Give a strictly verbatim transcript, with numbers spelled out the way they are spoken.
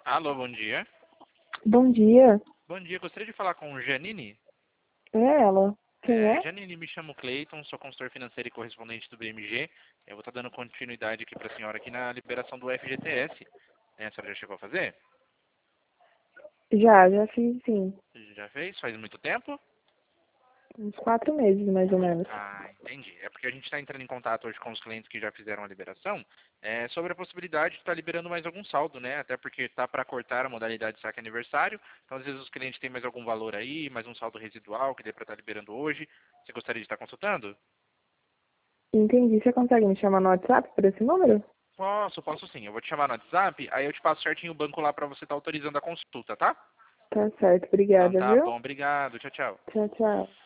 Alô, bom dia. Bom dia. Bom dia, gostaria de falar com Janine. É ela. Quem É, é? Janine, me chamo Cleiton, sou consultor financeiro e correspondente do B M G. Eu vou estar dando continuidade aqui para a senhora aqui na liberação do F G T S. É, a senhora já chegou a fazer? Já, já fiz sim. Já fez? Faz muito tempo? Uns quatro meses, mais ou menos. Ah, entendi. É porque a gente está entrando em contato hoje com os clientes que já fizeram a liberação, é, sobre a possibilidade de estar liberando mais algum saldo, né? Até porque está para cortar a modalidade saque aniversário. Então, às vezes, os clientes têm mais algum valor aí, mais um saldo residual que dê para estar liberando hoje. Você gostaria de estar consultando? Entendi. Você consegue me chamar no WhatsApp por esse número? Posso, posso sim. Eu vou te chamar no WhatsApp, aí eu te passo certinho o banco lá para você estar autorizando a consulta, tá? Tá certo. Então Obrigada, tá viu? bom, obrigado. Tchau, tchau. Tchau, tchau.